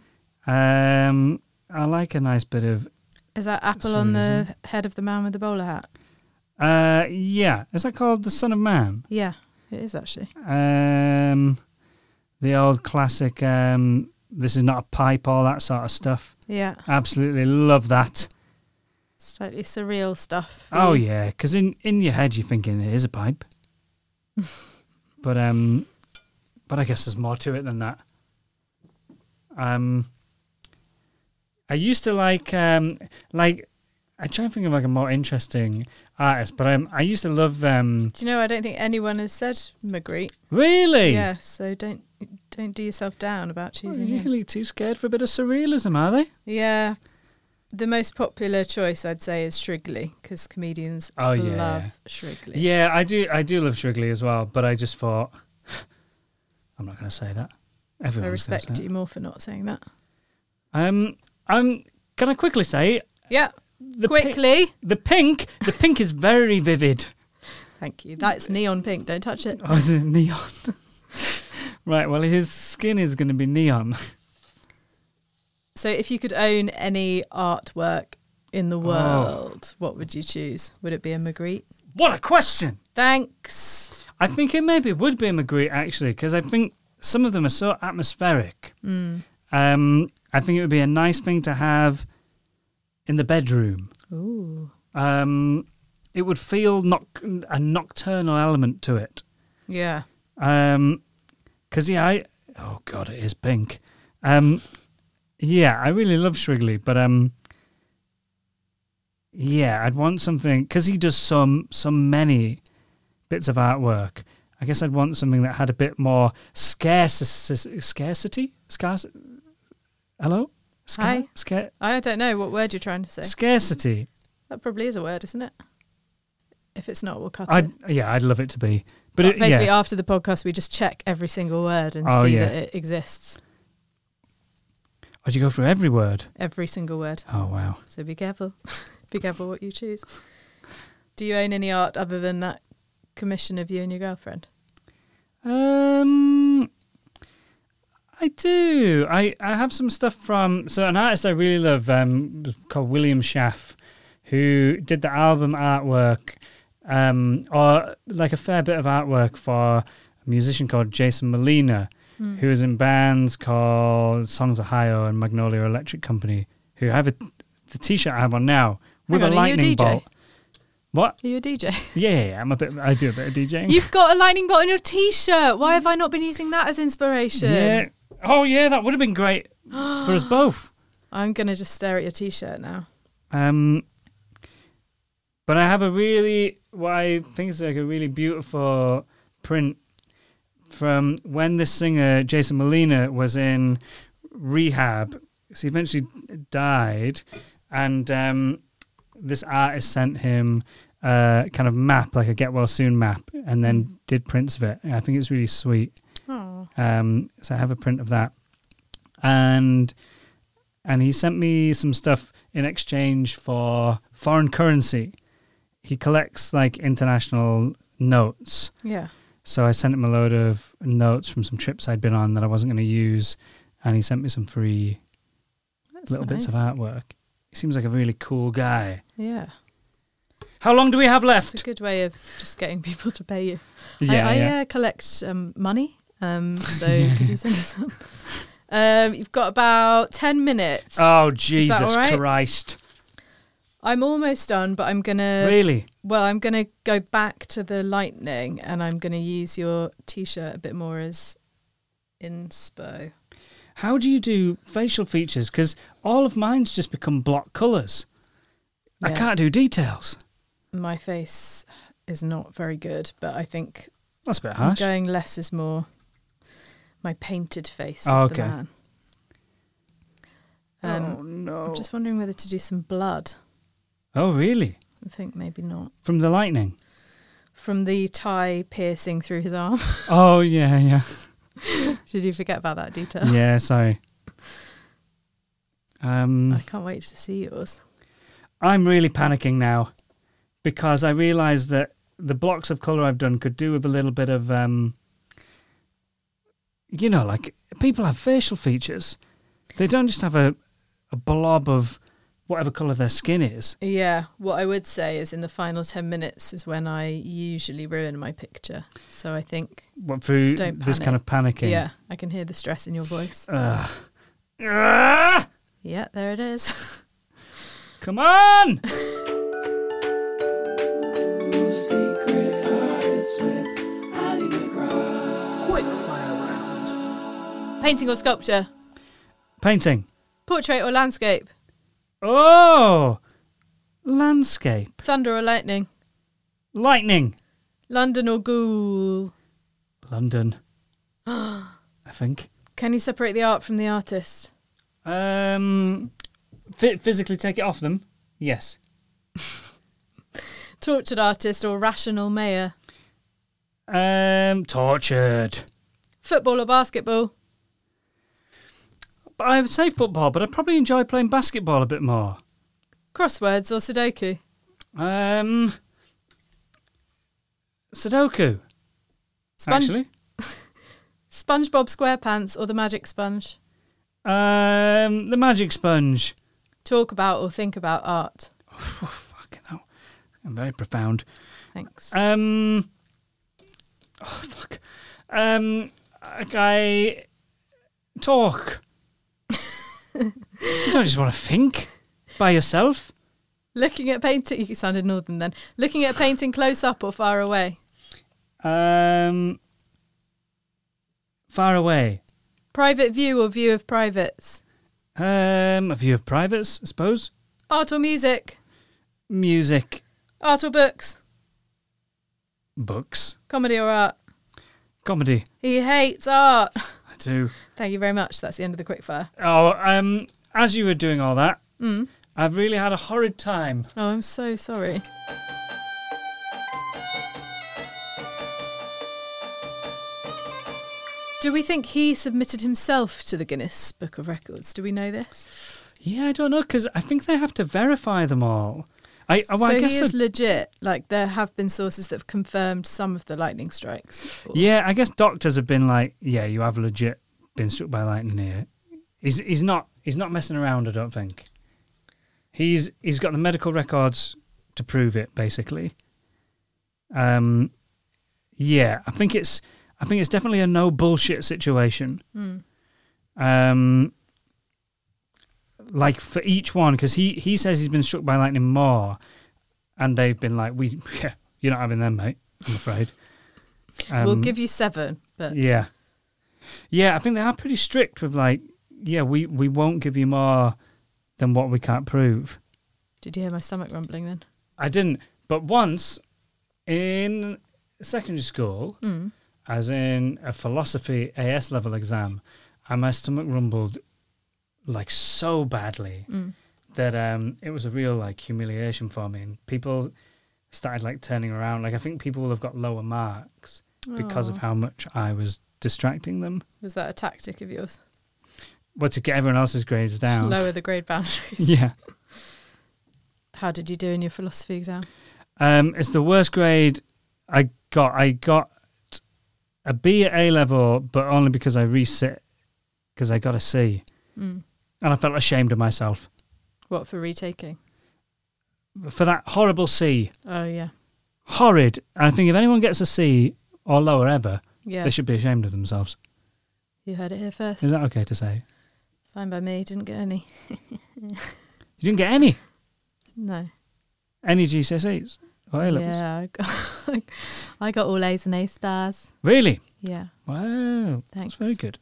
S4: I like a nice bit of...
S3: Is that apple on the head of the man with the bowler hat?
S4: Yeah. Is that called The Son of Man?
S3: Yeah, it is actually.
S4: The old classic, This Is Not a Pipe, all that sort of stuff.
S3: Yeah.
S4: Absolutely love that.
S3: Slightly surreal stuff.
S4: Oh, yeah, because in your head you're thinking it is a pipe. But I guess there's more to it than that. I used to like I try and think of like a more interesting artist, but I used to love. Do
S3: you know? I don't think anyone has said Magritte.
S4: Really?
S3: Yeah. So don't do yourself down about choosing him.
S4: Really too scared for a bit of surrealism, are they?
S3: Yeah. The most popular choice, I'd say, is Shrigley, because comedians love Shrigley.
S4: Yeah, I do love Shrigley as well, but I just thought I'm not going to say that.
S3: I respect you more for not saying that.
S4: Can I quickly say?
S3: Yeah. Quickly.
S4: The pink is very vivid.
S3: Thank you. That's neon pink. Don't touch it.
S4: Oh, is it neon? Right. Well, his skin is going to be neon.
S3: So, if you could own any artwork in the world, what would you choose? Would it be a Magritte?
S4: What a question!
S3: Thanks.
S4: I think it maybe would be a Magritte actually, because I think some of them are so atmospheric. I think it would be a nice thing to have in the bedroom.
S3: Ooh.
S4: It would feel a nocturnal element to it.
S3: Yeah.
S4: Because oh God, it is pink. Yeah, I really love Shrigley, but yeah, I'd want something because he does so many bits of artwork. I guess I'd want something that had a bit more scarcity. Hello?
S3: Hi. I don't know what word you're trying to say.
S4: Scarcity.
S3: That probably is a word, isn't it? If it's not, we'll cut it.
S4: Yeah, I'd love it to be. But
S3: basically, after the podcast, we just check every single word and see that it exists.
S4: Would you go through every word?
S3: Every single word.
S4: Oh, wow.
S3: So be careful. Be careful what you choose. Do you own any art other than that commission of you and your girlfriend?
S4: I do. I have some stuff from an artist I really love called William Schaff, who did the album artwork or like a fair bit of artwork for a musician called Jason Molina, who is in bands called Songs Ohio and Magnolia Electric Company, who have the T-shirt I have on now with a lightning bolt. What?
S3: Are you a DJ?
S4: Yeah, I do a bit of DJing.
S3: You've got a lightning bolt on your T-shirt. Why have I not been using that as inspiration?
S4: Yeah. Oh, yeah, that would have been great for us both.
S3: I'm going to just stare at your T-shirt now.
S4: But I have what I think is like a really beautiful print from when this singer, Jason Molina, was in rehab. So he eventually died, and this artist sent him a kind of map, like a get well soon map, and then did prints of it. And I think it's really sweet.
S3: Oh.
S4: So I have a print of that, and he sent me some stuff in exchange for foreign currency. He collects like international notes.
S3: Yeah.
S4: So I sent him a load of notes from some trips I'd been on that I wasn't going to use, and he sent me some free little bits of artwork. He seems like a really cool guy.
S3: Yeah.
S4: How long do we have left?
S3: It's a good way of just getting people to pay you.
S4: Yeah,
S3: I collect money, so could you send me some? You've got about 10 minutes.
S4: Oh, Jesus
S3: all right?
S4: Christ.
S3: I'm almost done, but I'm going to...
S4: Really?
S3: Well, I'm going to go back to the lightning and I'm going to use your T-shirt a bit more as inspo.
S4: How do you do facial features? Because all of mine's just become block colours. I
S3: Yeah.
S4: can't do details.
S3: My face is not very good, but I think
S4: That's a bit
S3: I'm
S4: harsh.
S3: going less is more. My painted face
S4: Oh,
S3: of
S4: okay.
S3: the man.
S4: Oh, no.
S3: I'm just wondering whether to do some blood.
S4: Oh, really?
S3: I think maybe not.
S4: From the lightning?
S3: From the tie piercing through his arm.
S4: Oh, yeah.
S3: Did you forget about that detail?
S4: Yeah, sorry.
S3: I can't wait to see yours.
S4: I'm really panicking now because I realise that the blocks of colour I've done could do with a little bit of, like people have facial features. They don't just have a blob of whatever colour their skin is.
S3: Yeah, what I would say is in the final 10 minutes is when I usually ruin my picture. So I think...
S4: What, through
S3: Don't
S4: this
S3: panic.
S4: kind of panicking?
S3: Yeah, I can hear the stress in your voice.
S4: Ah!
S3: Yeah, there it is.
S4: Come on!
S3: Painting or sculpture?
S4: Painting.
S3: Portrait or landscape?
S4: Oh! Landscape.
S3: Thunder or lightning?
S4: Lightning.
S3: London or ghoul?
S4: London. I think.
S3: Can you separate the art from the artist?
S4: Physically take it off them? Yes.
S3: Tortured artist or rational mayor?
S4: Tortured.
S3: Football or basketball?
S4: But I would say football, but I probably enjoy playing basketball a bit more.
S3: Crosswords or Sudoku?
S4: Sudoku. Actually.
S3: SpongeBob SquarePants or the Magic Sponge?
S4: The magic sponge.
S3: Talk about or think about art?
S4: Oh, fucking hell. I'm very profound.
S3: Thanks.
S4: I talk. You don't just want to think by yourself.
S3: Looking at painting... You sounded northern then. Looking at painting close up or far away?
S4: Far away.
S3: Private view or view of privates?
S4: A view of privates, I suppose.
S3: Art or music?
S4: Music.
S3: Art or books?
S4: Books.
S3: Comedy or art?
S4: Comedy.
S3: He hates art.
S4: I do.
S3: Thank you very much. That's the end of the quickfire.
S4: Oh, as you were doing all that, I've really had a horrid time.
S3: Oh, I'm so sorry. Do we think he submitted himself to the Guinness Book of Records? Do we know this?
S4: Yeah, I don't know, because I think they have to verify them all. I
S3: So
S4: guess
S3: he is legit. Like, there have been sources that have confirmed some of the lightning strikes.
S4: Yeah, I guess doctors have been like, yeah, you have legit been struck by lightning here. He's not messing around, I don't think. He's got the medical records to prove it, basically. Yeah, I think it's definitely a no bullshit situation. Like for each one, because he says he's been struck by lightning more, and they've been like, you're not having them, mate, I'm afraid.
S3: We'll give you 7, but
S4: Yeah, I think they are pretty strict with like, we won't give you more than what we can't prove.
S3: Did you hear my stomach rumbling then?
S4: I didn't, but once in secondary school, as in a philosophy AS level exam, and my stomach rumbled like so badly that it was a real like humiliation for me, and people started like turning around. Like I think people will have got lower marks because of how much I was distracting them.
S3: Was that a tactic of yours?
S4: Well, to get everyone else's grades down.
S3: Lower the grade boundaries.
S4: Yeah.
S3: How did you do in your philosophy exam?
S4: It's the worst grade I got. I got a B at A level, but only because I resit, because I got a C. And I felt ashamed of myself.
S3: What, for retaking?
S4: For that horrible C.
S3: Oh, yeah.
S4: Horrid. And I think if anyone gets a C or lower ever,
S3: Yeah.
S4: they should be ashamed of themselves.
S3: You heard it here first.
S4: Is that okay to say?
S3: Fine by me. Didn't get any.
S4: You didn't get any?
S3: No.
S4: Any GCSEs or A-levels?
S3: Yeah, I got all A's and A stars.
S4: Really?
S3: Yeah.
S4: Wow.
S3: Thanks.
S4: That's very good.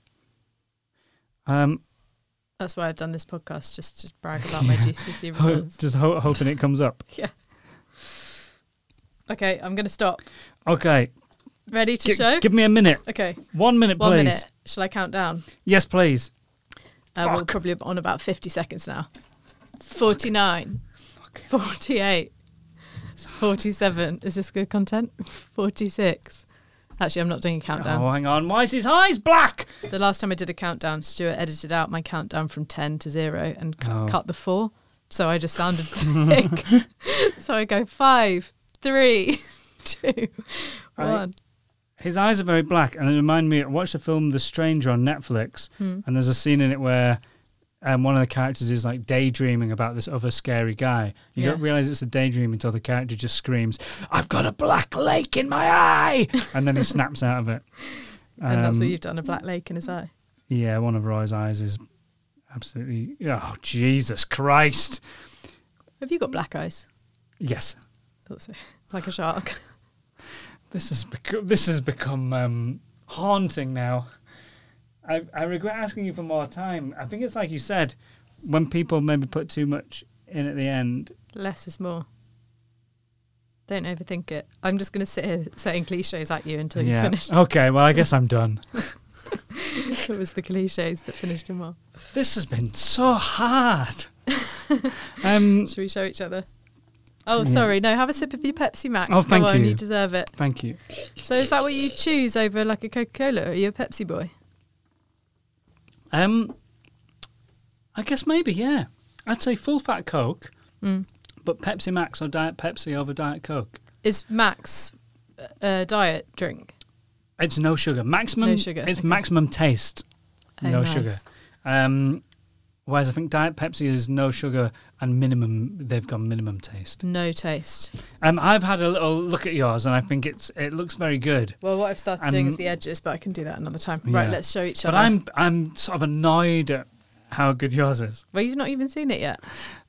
S3: That's why I've done this podcast, just to brag about my GCSE results.
S4: Just hoping it comes up.
S3: Yeah. Okay, I'm going to stop.
S4: Okay.
S3: Ready to show?
S4: Give me a minute.
S3: Okay.
S4: 1 minute, please.
S3: 1 minute. Shall I count down?
S4: Yes, please.
S3: We're probably on about 50 seconds now. 49. 48. 47. Is this good content? 46. Actually, I'm not doing a countdown.
S4: Oh, hang on. Why is his eyes black?
S3: The last time I did a countdown, Stuart edited out my countdown from 10 to 0 and cut the 4. So I just sounded thick. So I go 5, 3, 2, 1.
S4: His eyes are very black, and it reminded me. I watched the film The Stranger on Netflix, and there's a scene in it where one of the characters is like daydreaming about this other scary guy. You don't realise it's a daydream until the character just screams, "I've got a black lake in my eye!" and then he snaps out of it.
S3: And that's what you've done, a black lake in his eye.
S4: Yeah, one of Roy's eyes is absolutely... Oh, Jesus Christ.
S3: Have you got black eyes?
S4: Yes.
S3: Thought so. Like a shark.
S4: This has become haunting now. I regret asking you for more time. I think it's like you said, when people maybe put too much in at the end.
S3: Less is more. Don't overthink it. I'm just going to sit here saying cliches at you until you finish.
S4: Okay, well, I guess I'm done.
S3: It was the cliches that finished him off.
S4: This has been so hard.
S3: Should we show each other? Oh, sorry. No, have a sip of your Pepsi Max.
S4: Oh, thank you.
S3: You deserve it.
S4: Thank you.
S3: So is that what you choose over like a Coca-Cola, or are you a Pepsi boy?
S4: I guess maybe, yeah. I'd say full fat Coke, but Pepsi Max or Diet Pepsi over Diet Coke.
S3: Is Max a diet drink?
S4: It's no sugar. Maximum.
S3: No sugar.
S4: It's
S3: okay.
S4: maximum taste. No
S3: nice.
S4: Sugar. Whereas I think Diet Pepsi is no sugar and minimum. They've got minimum taste.
S3: No taste.
S4: I've had a little look at yours, and I think it looks very good.
S3: Well, what I've started doing is the edges, but I can do that another time. Right, let's show each other.
S4: But I'm sort of annoyed at how good yours is.
S3: Well, you've not even seen it yet.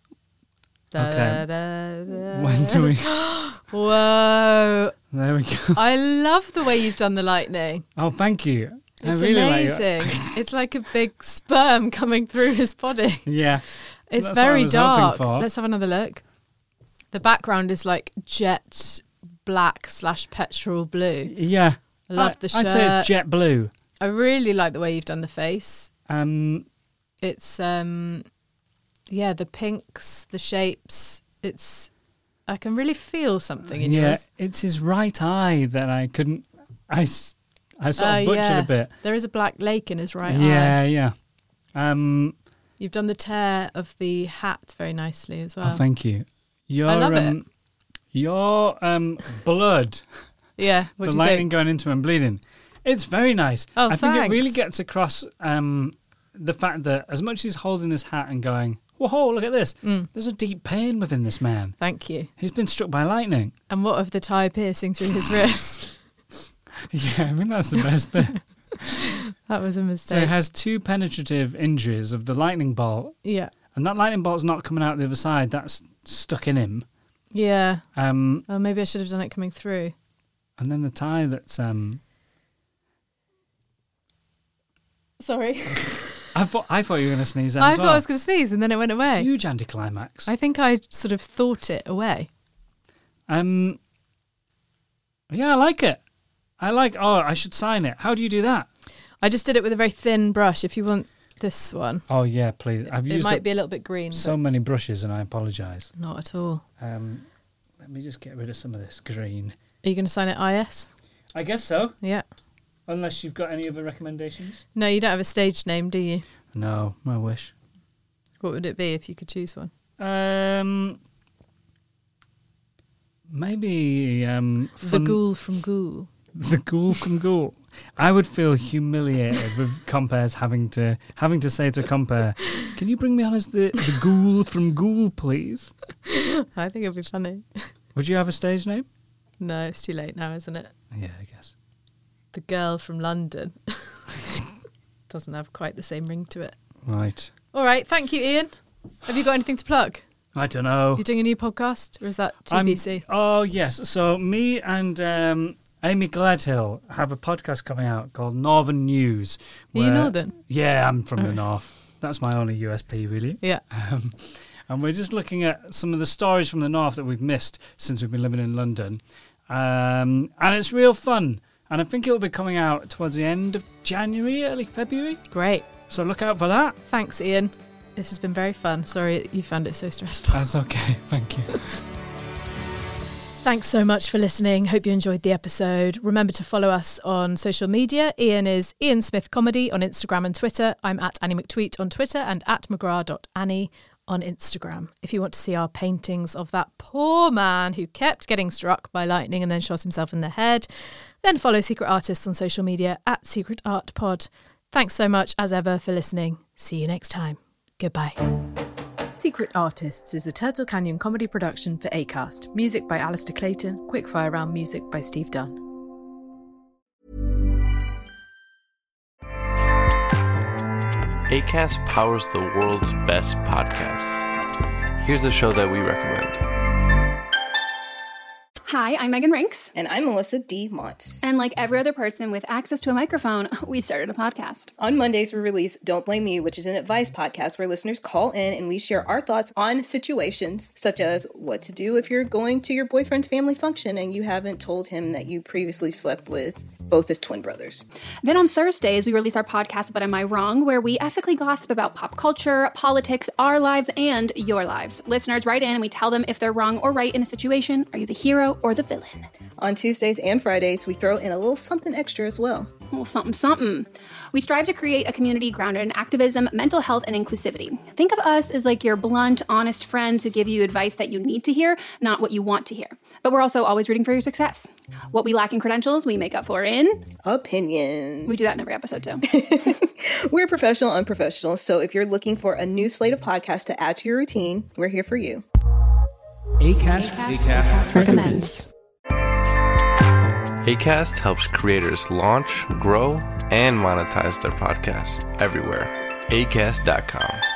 S4: Okay. When do we?
S3: Whoa!
S4: There we go.
S3: I love the way you've done the lightning.
S4: Oh, thank you.
S3: It's
S4: I really
S3: amazing.
S4: Like
S3: It's like a big sperm coming through his body.
S4: Yeah.
S3: It's
S4: That's
S3: very
S4: what I was hoping
S3: dark.
S4: for.
S3: Let's have another look. The background is like jet black / petrol blue.
S4: Yeah.
S3: I love the shirt.
S4: I'd say it's jet blue.
S3: I really like the way you've done the face. It's the pinks, the shapes. I can really feel something in yours.
S4: It's his right eye that I couldn't. I sort of butchered a bit.
S3: There is a black lake in his right eye.
S4: Yeah.
S3: You've done the tear of the hat very nicely as well.
S4: Oh, thank you.
S3: I love it.
S4: Your blood.
S3: Yeah. What
S4: the
S3: do you
S4: lightning
S3: think?
S4: going into him bleeding. It's very nice.
S3: Oh,
S4: I think it really
S3: thanks.
S4: gets across the fact that as much as he's holding this hat and going, whoa, look at this. There's a deep pain within this man.
S3: Thank you.
S4: He's been struck by lightning.
S3: And what of the tie piercing through his wrist?
S4: Yeah, I mean, that's the best bit.
S3: That was a
S4: So
S3: mistake.
S4: he has 2 penetrative injuries of the lightning bolt.
S3: Yeah.
S4: And that lightning bolt's not coming out the other side. That's stuck in him.
S3: Yeah.
S4: Oh,
S3: maybe I should have done it coming through.
S4: And then the tie that's...
S3: Sorry.
S4: I thought you were going to sneeze then
S3: I
S4: as
S3: thought
S4: well.
S3: I was going to sneeze and then it went away.
S4: Huge anticlimax.
S3: I think I sort of thought it away.
S4: Yeah, I like it. I should sign it. How do you do that?
S3: I just did it with a very thin brush. If you want this one.
S4: Oh, yeah, please. I've
S3: It
S4: used
S3: might be a little bit green.
S4: so many brushes and I apologise.
S3: Not at all.
S4: Let me just get rid of some of this green.
S3: Are you going to sign it IS?
S4: I guess so.
S3: Yeah.
S4: Unless you've got any other recommendations.
S3: No, you don't have a stage name, do you?
S4: No, I wish.
S3: What would it be if you could choose one?
S4: Maybe
S3: The Ghoul from Ghoul.
S4: The Ghoul from Ghoul. I would feel humiliated with compares having to say to a compare, "Can you bring me on as the Ghoul from Ghoul, please?"
S3: I think it'd be funny.
S4: Would you have a stage name?
S3: No, it's too late now, isn't it?
S4: Yeah, I guess.
S3: The Girl from London. Doesn't have quite the same ring to it.
S4: Right.
S3: All right, thank you, Ian. Have you got anything to plug?
S4: I don't know.
S3: You're doing a new podcast, or is that TBC?
S4: Oh, yes. So me and Amy Gledhill have a podcast coming out called Northern News.
S3: Are you Northern?
S4: Yeah, I'm from the North. That's my only USP, really.
S3: Yeah.
S4: And we're just looking at some of the stories from the North that we've missed since we've been living in London. And it's real fun. And I think it will be coming out towards the end of January, early February.
S3: Great.
S4: So look out for that.
S3: Thanks, Ian. This has been very fun. Sorry you found it so stressful.
S4: That's okay. Thank you.
S3: Thanks so much for listening. Hope you enjoyed the episode. Remember to follow us on social media. Ian is Ian Smith Comedy on Instagram and Twitter. I'm at Annie McTweet on Twitter and at McGrath.Annie on Instagram. If you want to see our paintings of that poor man who kept getting struck by lightning and then shot himself in the head, then follow Secret Artists on social media at Secret Art Pod. Thanks so much, as ever, for listening. See you next time. Goodbye. Secret Artists is a Turtle Canyon comedy production for Acast. Music by Alistair Clayton. Quickfire Round music by Steve Dunn.
S7: Acast powers the world's best podcasts. Here's a show that we recommend.
S8: Hi, I'm Megan Rinks.
S9: And I'm Melissa D. Montz.
S8: And like every other person with access to a microphone, we started a podcast.
S9: On Mondays, we release Don't Blame Me, which is an advice podcast where listeners call in and we share our thoughts on situations such as what to do if you're going to your boyfriend's family function and you haven't told him that you previously slept with both his twin brothers.
S8: Then on Thursdays, we release our podcast, But Am I Wrong?, where we ethically gossip about pop culture, politics, our lives, and your lives. Listeners write in and we tell them if they're wrong or right in a situation. Are you the hero or the villain?
S9: On Tuesdays and Fridays, we throw in a little something extra as well.
S8: A little something, something. We strive to create a community grounded in activism, mental health, and inclusivity. Think of us as like your blunt, honest friends who give you advice that you need to hear, not what you want to hear. But we're also always rooting for your success. What we lack in credentials, we make up for in
S9: opinions.
S8: We do that in every episode too.
S9: We're professional, unprofessional. So if you're looking for a new slate of podcasts to add to your routine, we're here for you.
S7: Acast
S5: recommends.
S7: Acast helps creators launch, grow, and monetize their podcasts everywhere. Acast.com.